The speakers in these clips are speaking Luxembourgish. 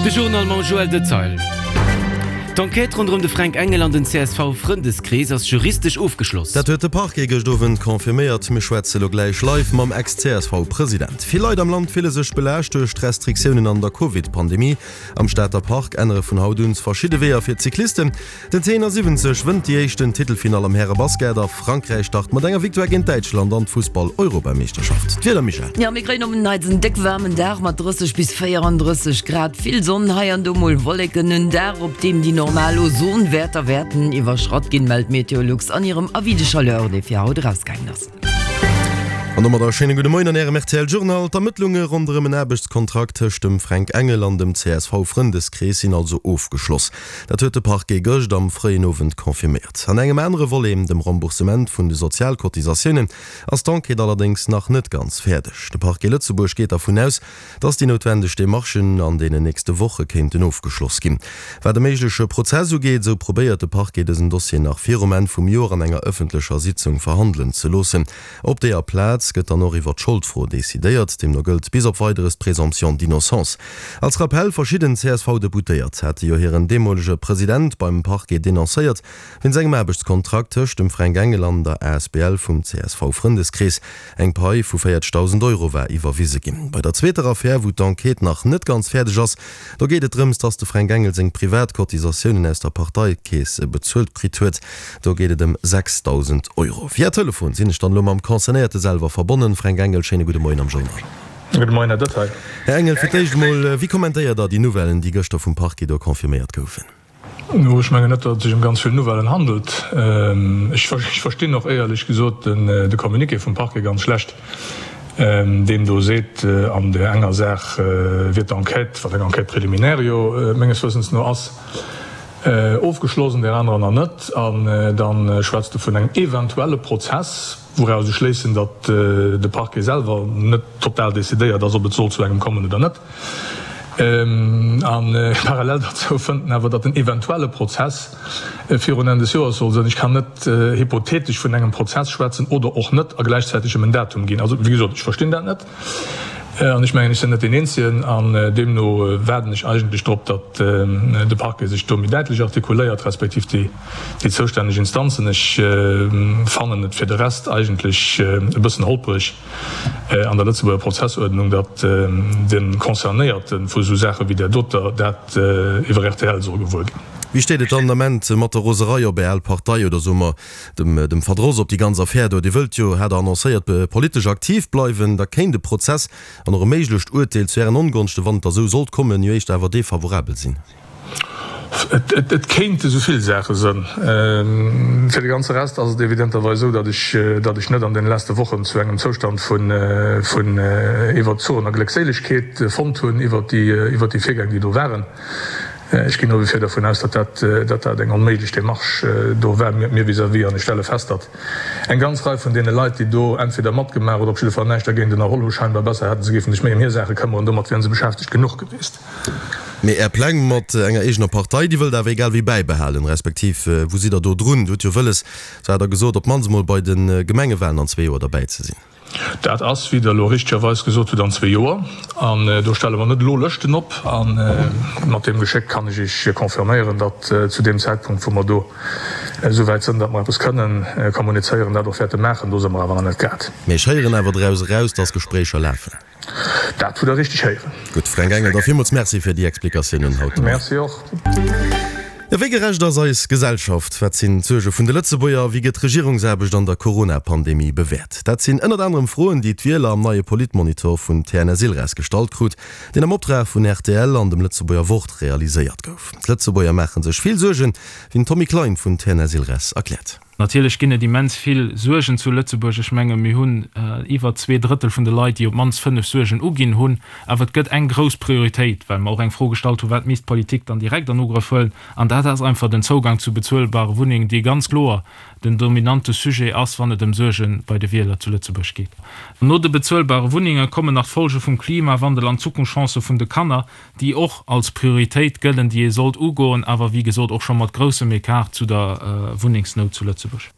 De Journal Joel de Zeil. D'Enquête rund de Frank Engel an den CSV Freundeskreis als juristisch aufgeschlossen. Dat huet de Parkgegestowen konfirmiert me Schweze lo gleich live mam ex-CSV-Präsident. Viel Leute am Land file sech belächt durch Restriktionen an der COVID-Pandemie. Am Städter Park enere vun Hauduns verschiedene Weher fir Cyklisten. Den 10:70 wënnt die echten Titelfinal am Herre Basketder Frankreich start mat enger Victoire gegen Deutschland an Fußball-Europameisterschaft. Wieder Michael. Ja, mir kriegen den Deckwärmen Dach mat 30 bis 34 Grad. Viel Sonnenhai an Dummel Wolken und da, op dem die normal Ozonwerter werden iwwer Schrott gin meldt Meteorolux an ihrem avidischer Lör de fir haut rausgegangen lassen. Schöne gute Morgen an Ihrem RTL-Journal. Die Ermittlungen rund um den Arbeitskontrakt zwischen Frank Engel und dem CSV Freundeskreis sind also aufgeschlossen. Das hat der Parkgericht am freien Abend konfirmiert. An einem anderen Volumen, dem Remboursement von den Sozialkotisationen, als Dank geht allerdings noch nicht ganz fertig. Der Parkgericht Lützelburg geht davon aus, dass die notwendigen Marschen an denen nächste Woche könnten aufgeschlossen gehen. Weil der mögliche Prozess so geht, so probiert der Parkgericht das Dossier nach 4 Monaten vom Jahr an einer öffentlichen Sitzung verhandeln zu lassen. Ob der Platz gëtt an iwwer Schuldfro desideiert, dem no gëlt bis op weiteres Präsumption d'innocence. Als Rappell verschieden CSV deputéiert hat jo hireieren demolege Präsident beim Parkgericht dennoncéiert, wenn segem Arbeitskontrakt tcht dem Frank Engel an der ASBL vum CSV Freundeskreis eng Pai vu 4.000 € war iwwerwiese gin. Bei der zweiter Affäre, wo d'Enquête nach net ganz fertig ass, da geht et drüms, dass de Frank Engel seg Privatkotisationen aus der Parteikäes bezöllt krit huet, da geht dem 6.000 €. Via Telefon sinn stand am Konzernierte selber verbonnen. Frank Engel, schöne gute Morgen am Journal. Guten Morgen, Datei. Herr Engel, mal, wie kommentiert da die Novellen, die gestern vom Parkgericht konfirmiert kaufen? Ich meine nicht, dass es sich um ganz viele Novellen handelt. Ich verstehe noch ehrlich gesagt der Kommuniqué vom Parkgericht ganz schlecht. Dem du seht, an der enger Sache wird Enquete, was eine Enquete Präliminario, meines Wissens nur aus. Aufgeschlossen, der andere noch nicht. Dann schwätzt du von einem eventuellen Prozess, woraus sie schließen, dass der Parkgericht selber nicht total dezidiert, dass bezahlt zu einem kommen oder nicht. Parallel dazu finden aber, dass ein eventueller Prozess für ein Ende des Jahres soll sein. Ich kann nicht hypothetisch von einem Prozess schwätzen oder auch nicht gleichzeitig im Datum gehen. Also wie gesagt, ich verstehe das nicht. Und ich meine, ich bin nicht in Indien, an dem nur werden ich eigentlich drauf, dass der Parkgericht sich deutlich artikuliert, respektive die zuständigen Instanzen. Ich fand nicht für den Rest eigentlich ein bisschen holprig an der letzten Prozessordnung, dass den Konzernierten für so Sachen wie der Dotter das über RTL so gewollt. Wie steht et Andament mat der Roserei op BL-Partei oder sommer dem Verdross op die ganze Affäre? Die Welt jo hat annoncéiert politisch aktiv bleiwen, da kein de Prozess an der méiglecht Urteil zu ihren ungunste, wann der so sollt kommen, jo echt awer defavorabel sinn. Et kennt soviel Sache sinn. Für die ganze Rest also evidenterweise so, dass ich net an den letzten Wochen zu engem Zustand von Evasion Glückseligkeit von tun iwwer die Fegänge, die do wären. Ich gehe nur wie davon aus, dass den unmöglich den Marsch mir vis-à-vis an die Stelle fest hat. Ein ganz Reihe von denen Leute, die do entweder matt gemacht oder ob von nicht gegen den Rolle scheinbar besser hätten sie nicht mehr in hier Sache kommen und damit wären sie beschäftigt genug gewesen. Plan mat enger egener Partei, die will da egal wie beibehalen, respektiv wo sie da do drun, du willes, so hat er gesot, ob man mal bei den Gemengewahlen an 2 Uhr dabei zu sehen. Dat ass wie der Lorichtweis gesot an 2 Joer an do stelle man net lo lechten op an mat dem Gescheck kann ich konfirmieren, dat zu dem Zeitpunkt vu man do soweit sind, dat man das können kommunizieren, dat fährt Mächen do an net gat. Meieren awer raus das Gesprächer läfen. Dat tu der richtig heieren. Gut Frank Engel, dafür muss Merci für die Explikationen haut. Merci auch. Ja, wie gerecht das als Gesellschaft verzin Zge vun der Lützeburger wie get Regierungserbecht an der Corona-Pandemie bewährt. Dat sind ënner anderem Froen, die Twieler am neue Politmonitor vun TNR Silres gestaltgrut, den am Optrag vun RTL an dem Lützeburger Wort realisiert gouf. Lützeburger machen sech viel Sorgen, wie Tommy Klein vun TNR Silres erklärt. Natürlich ginne die mens viel Surgen zu Lützeburgisch Menge mi hunn iwwer 2/3 von der Leute, die op mans 5 Surgen ugin hunn, aber gött eng groß Priorität, weil man auch eng Vorgestalt wat Mistpolitik dann direkt an ugrefüllen, an dat das einfach den Zugang zu bezahlbare Wohnungen, die ganz klar den dominante Sujet auswandert dem Surgen bei der Wähler zu Lützeburg geht. Nur de bezahlbare Wohnungen kommen nach Folge vom Klimawandel an Zukunftschance von de Kanner, die auch als Priorität gelten, die ihr sollt ugoen, aber wie gesagt auch schon mal große Mekar zu der Wohnungsnot zu Lützeburg.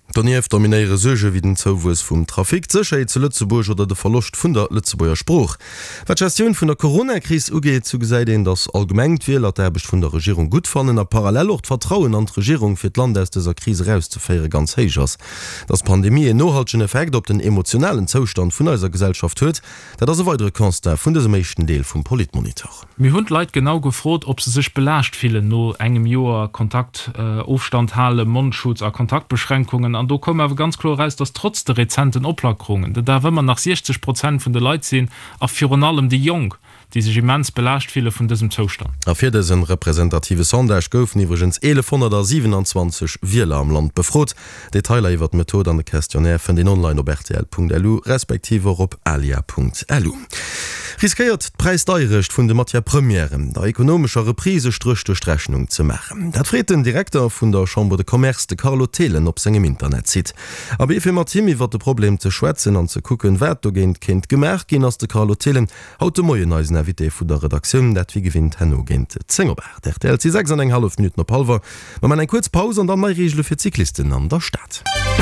Danief dominéiere Suge wie den Zowus vum Trafik Sicherheit zu Lützeburg oder der Verlust vun der Lützeburger Spruch. Gestion vun der Corona-Krise ugeht zu gesäiden, dass allgemengt wie derbecht vun der Regierung gut fannnen a parallel auch Vertrauen an die Regierung fir d Land aus dieser Krise rauszufeiere ganz heichers. Das Pandemie en nohaltschen Effekt op den emotionalen Zustand vun eiser Gesellschaft huet, dat as weitere Konstat vun des mechten Deel vum Politmonitor. Mir hund Leiit genau gefrot, ob se sich belascht fielen no engem Joer Kontakt Aufstand halle Mundschutz a Kontaktbeschränkungen an du kom awer ganz klar reist, dass trotz der rezenten Oplackerungen, da wenn man nach 60% von der Leiit sehen a Fi allem die Jung, die sich immens belascht viele von diesem Zustand. Afir ein repräsentative Sondage goufen iwgens 1127 Wieler am Land befrot. Detailer iwwer Methode an de Questionnaire vun den online op rtl.lu respektive op alia.lu. Riskiert Preisdeirecht vun de Mattia Premieren der ekonomischer Reprise strchte Strechnung zu machen. Dat friet den Direktor vun der Chambre de Commerce de Carlo Thelen op segem Internet zit. Aber efir Martimi wat de Problem ze schwätzen an ze kucken wer du géint kind gemerk gin ass de Carlo Thelen haut de moie neisen Invité vu der Redaktion, dat wie gewinnt Hanno Gent Zingerberg. Der TLC 6,5 Minuten op Palver, wenn man ein kurz Pause an dann mei Regel fir Cyklisten an der Stadt.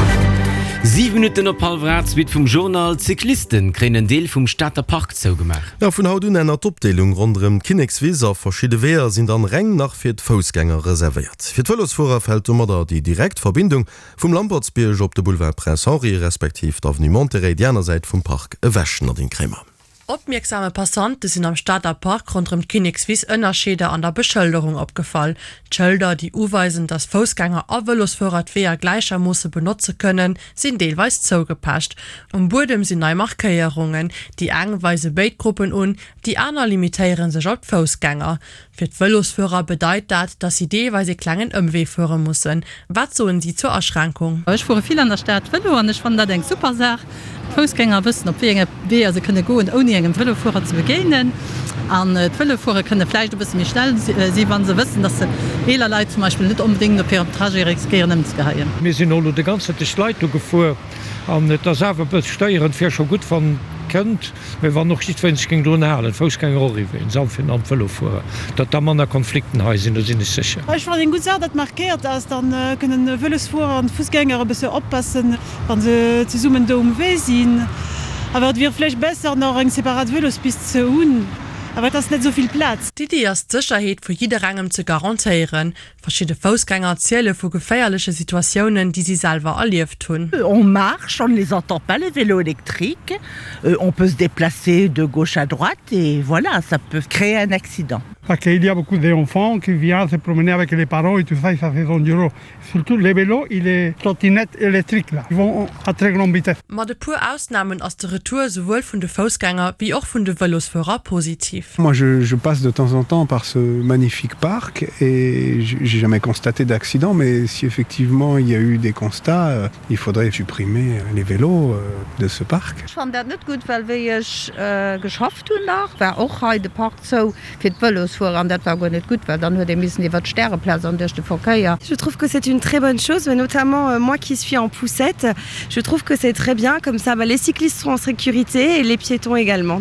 7 Minuten op Palvrats wird vom Journal Cyklisten krennen Deel vom Stadtterpark zougemacht. Ja, vun haut un einer Topdelung rondem Kinegsweser verschiedene Wehr sind an Reng nach fir Fußgänger reserviert. Fir Vëllosvorer fällt da die Direktverbindung vom Lambertsbierg op de Boulevard Prince Henri respektiv d'Avenue Monterey Dianerseite vom Park ewäschen oder den Krämer. Opmerksame Passanten sind am Stadtterpark rund um Kinegswies Ënnerscheder an der Beschilderung abgefallen. Schilder, die uweisen, dass Fußgänger a Velosvorrat Wehr gleicher Musse benutzen können, sind teilweise zugepasst. Boden sind neue Markierungen, die engweise Beitgruppen un, die anderen limitieren sich auf Fußgänger. Für die Velosführer bedeutet das, dass sie teilweise kleinen Umweg führen müssen. Was sollen sie zur Erschränkung? Ich fuhre viel an der Stadt Velo und ich fand das eine super Sache. Fußgänger wissen, ob wir sie können gehen, ohne einen Velofuhrer zu begegnen. Und die Velofuhrer können vielleicht ein bisschen mehr schnell sein, wenn sie wissen, dass sie viele Leute zum Beispiel nicht unbedingt auf ihrem Trajet riskieren, um zu gehen. Wir sind alle die ganze Zeit Leute gefahren. Und das ist einfach steuern für schon gut von könnt, wir waren noch nicht ging Fußgänger in Samfin am Velofuhrer. Dat da man Konflikten heißen, da sind ich sicher. Ich war den gut sehr, dat markiert, als dann können Velosfuhrer und Fußgänger ein bisschen oppassen, wenn sie zu summen da weh sind. Aber wir vielleicht besser noch ein separat Velos bis zu hun. Aber das nicht so viel Platz. Die Idee ist Sicherheit für jede Rang zu garantieren. Verschiedene Fußgänger erzählen von gefährlichen Situationen, die sie selber erlebt haben. On marche, on ne les entend pas, les vélos électriques. On peut se déplacer de gauche à droite et voilà, ça peut créer un accident. Parce qu'il y a beaucoup d'enfants qui viennent se promener avec les parents et tout ça, et ça fait dangereux. Surtout les vélos et les trottinettes électriques, là. Ils vont à très grande vitesse. Mais de pure Ausnahmen aus der Retour sowohl von den Fußgängern wie auch von den Velosführern positiv. Moi, je passe de temps en temps par ce magnifique parc et j'ai jamais constaté d'accident, mais si effectivement il y a eu des constats, il faudrait supprimer les vélos de ce parc. Ich fand das nicht gut, weil wir geschafft haben, war auch heute Park so für die Velosführer und das war gar nicht gut, weil dann müssen die Sterreplätze durch den Verkehr. Je trouve que c'est une très bonne chose, mais notamment moi qui suis en poussette, je trouve que c'est très bien, comme ça les cyclistes sont en sécurité et les piétons également.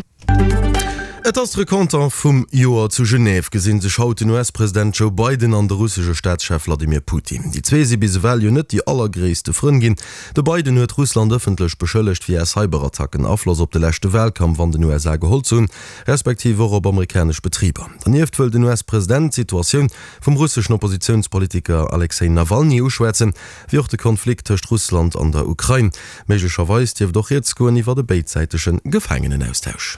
Et as Rekonter vum Joer zu Genève gesinn se schaut den US-Präsident Joe Biden an der russische Staatschef Wladimir Putin. Die zwee se bis well net die allergréste Fën ginn. De Biden huet Russland öffentlich beschëllecht wie Cyberattacken afloss op de lächte Weltkampf an den USA geholt hun, respektive op amerikasch Betrieber. Daneft wëll den US-Präsident Situationun vum russischen Oppositionspolitiker Alexei Nawalny uschwätzen, wie auch de Konflikt cht Russland an der Ukraine. Meigcherweis Dief doch jetzt goen iwwer de beidseiteschen Gefangenenaustausch.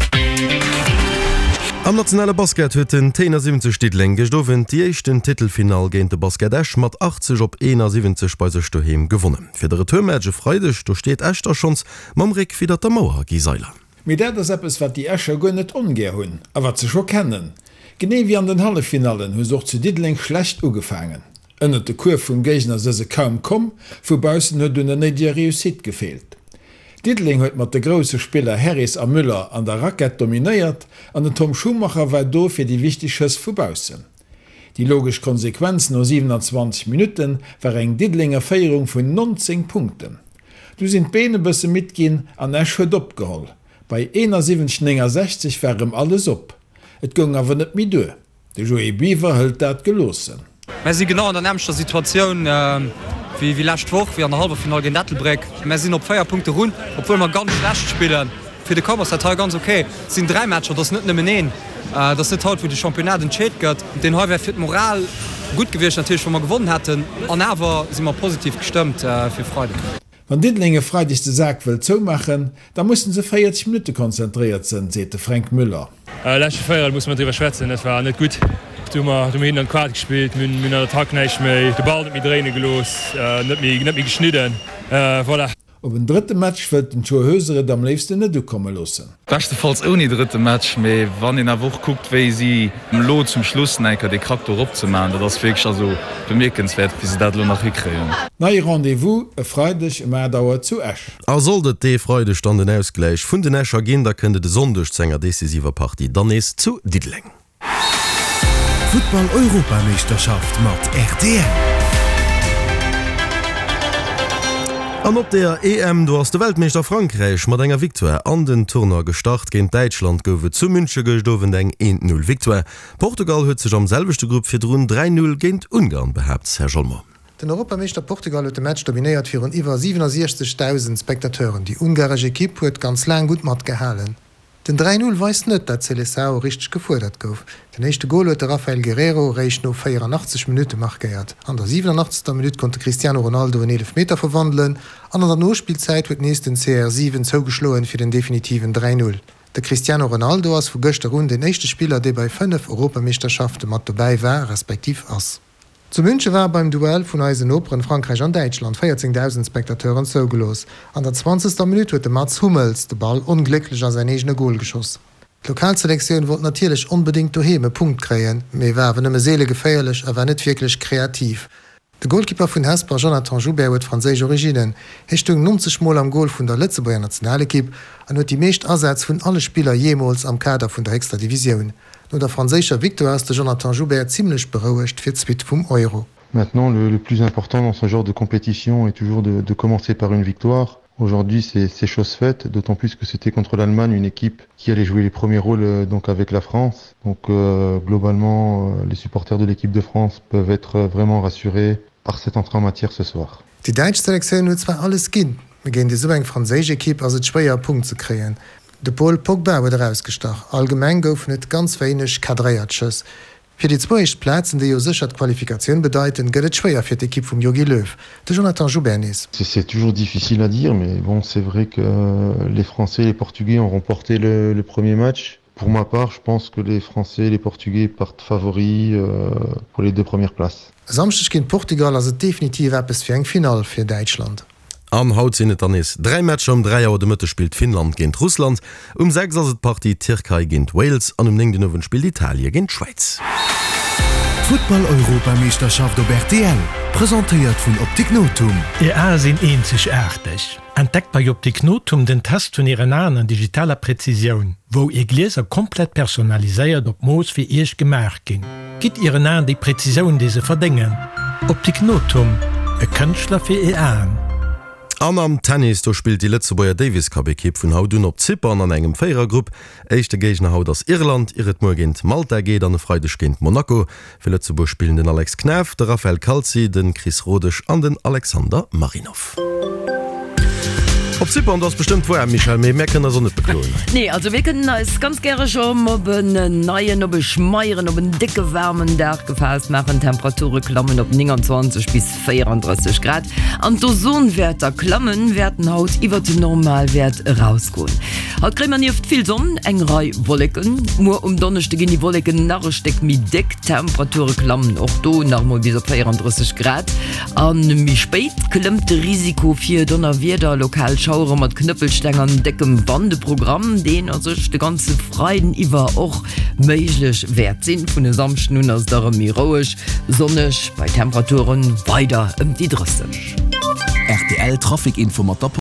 Am nationale Basket huet den 70 Stidling gestowen die echten Titelfinal géint de Basketesch mat 80 op 71 bei sech Stoheem gewonnen. Fir de Retourmatge freidech steet Ächter schons Mamrik wie dat der Mauer Giseiler. Mit dat es wat die Ächer gonn net ongé hunn, awer ze scho kennen. Genee wie an den Hallefinalen hun soch zu Didling schlecht ugefangen. Ënnet de Kur vum Geichner se kaum kom, vubausen huet dunne net Di Reusit gefehlt. Didling huet mat de grosse Spieler Harris a Müller an der Racket dominéiert, an den Tom Schumacher war do fir die wichtigches vubausen. Die logisch Konsequenzen no 27 Minuten war eng Didlinger Féierung vun 19 Punkten. Du sind Benebësse mitgin an Äsch huet opgeholl. Bei 71,60 wärem alles op. Et gong awer net mi doe. De Joe Beaver hëlt dat gelossen. Me sie genau an der nämscher Situation wie last woch wie an der halbe Final den Nettelbreck. Wir sind op 4 Punkte run, obwohl man ganz schlecht spielen. Für die Kommers der ganz okay. Es sind 3 Matcher, das net nehmen. Das ist halt wo die Championat entschäd gött. Den heute für Moral gut gewesen natürlich, wenn wir gewonnen hätten. Und aber sind wir positiv gestimmt für Freude. Wenn Dittlinge freudigste Sack will zo machen, da mussten sie 40 Minuten konzentriert sind, sagte Frank Müller. Letzte Feier muss man darüber schwätzen, das war nicht gut. Du hin an Quad gespielt, mit der Tag nicht mehr, der Ball mit Träne gelos, nicht mehr geschnitten. Voilà. Op een dritte Match wird den Torhösere am liebsten nicht kommen lassen. Bestefalls ohne dritte Match, aber wenn in der Woche guckt, wie sie im Lot zum Schluss den Charakter abzumachen, das ist wirklich also bemerkenswert, wie sie das noch hinkriegen. Neue Rendezvous, freudig immer dauert zu Esch. Sollte die Freude stand den Ausgleich von den Escher gehen, da könnte der Sondersänger decisiver Partie dann ist zu Diddling. Football-Europameisterschaft mit RTL. An op der EM du hast der Weltmeister Frankreich mat enger Viktoire an den Turner gestart gegen Deutschland gowe zu Münsche gestowen eng 1-0 Viktoire. Portugal huet sech am selbechte Gruppe fir run 3-0 géint Ungarn behabt Herr Schollmer. Den Europameister Portugal huet de Match dominiert fir un iwwer 67.000 Spektateuren. Die ungarische Kipp huet ganz lang gut mat gehalen. Den 3-0 weist net, dat Seleção richtig gefordert gouf. Den nächste Goal huet Rafael Guerrero reich no 84 Minuten markiert. An der 87. Minute konnte Cristiano Ronaldo in 11 Meter verwandeln. An der Nospielzeit huet nächsten CR7 zougeschloen fir den definitiven 3-0. Der Cristiano Ronaldo ass vu gochte run den nächste Spieler, der bei 5 Europameisterschaften mat dabei war, respektiv ass. Zu München war beim Duell vun Eisen Opern Frankreich an Deutschland 14.000 Spektateuren zougelos. An der 20. Minute huet Mats Hummels de Ball unglücklich an sein egene Goal geschoss. Die Lokalselektion wollte natürlich unbedingt daheim einen Punkt kreieren, mir war wenn seele gefährlich, aber nicht wirklich kreativ. Der Goalkeeper von Hesper Jonathan Joubert hat französische Originen. Er stand 90 Mal am Goal von der Lützeburger Nationalequipe und hat die meisten Ansätze von allen Spielern jemals am Kader von der Extra Division. Nur der französische Victor ist der Jonathan Joubert ziemlich beruhigt für 2 vom Euro. Maintenant, le plus important dans ce genre de compétition est toujours de commencer par une victoire. Aujourd'hui, c'est chose faite, d'autant plus que c'était contre l'Allemagne, une équipe qui allait jouer les premiers rôles donc avec la France. Donc globalement, les supporters de l'équipe de France peuvent être vraiment rassurés par cette entrée en matière ce soir. Die deutsche Selektion hat zwar alles gehen, wir gehen die so eine französische Equipe also schwer Punkt zu kreieren. De Paul Pogba wurde rausgestach. Allgemein gouf net ganz wenig Kadréiertschs. Für die 2 Plätzen, die jo sicher Qualifikation bedeuten, gëtt schwer fir d'Equipe vom Jogi Löw. De Jonathan Joubert. C'est toujours difficile à dire, mais bon, c'est vrai que les Français et les Portugais ont remporté le premier match. Pour ma part, je pense que les Français et les Portugais partent favoris pour les 2 premières places. Samstag gegen Portugal as definitiv etwas für eng Final für Deutschland. Am Hautsinnet dann is 3 Matscher um 3 Uhr de Mitte spielt Finnland gegen Russland, 6 Partie Türkei gegen Wales, an 9 spielt Italien gegen Schweiz. Football-Europameisterschaft op RTL, präsentiert vun Optiknotum. EA sind einzigartig. Entdeckt bei Optiknotum den Test von ihren an digitaler Präzision, wo ihr Gläser komplett personalisiert op Moos wie ihr gemerkt ging. Gibt ihren an die Präzision diese verdingen. Optiknotum, ein Künstler für EA. Am Tennis do spielt die Lützeburger Davis Cup-Equipe vun Hautun op Zypern an engem Feiergruppe. Echte Gegner haut aus Irland, ihret Morgent Malta geht an Freitag gegen Monaco. Für Lützeburg spielen den Alex Knef, der Raphael Kalzi, den Chris Rodisch an den Alexander Marinov. Op Zypern das bestimmt vorher Michael mecken so nicht beklonen. Nee, also wir können es ganz gerne schon ob neuen ob schmeieren ob dicke wärmen der gefasst machen Temperature klammen ob 29 bis 34 Grad an Dosonwerter klammen werden Haut über den Normalwert rauskommen. Hat kriegt man nicht viel Sonne engrei Wolken nur Donnerstag gehen die Wolken nachsteck mit Deck Temperature klammen auch do nach mal bis 34 Grad an mich spät klemmte Risiko für Donnerwerder lokal mat Knüppelstängern deckem Bandeprogramm den also de ganze Freiden iwwer och meiglech wert sinn vun den Samschen nun as darum miroisch sonnech bei Temperaturen weiter die Drsse. RTL Trafikinformator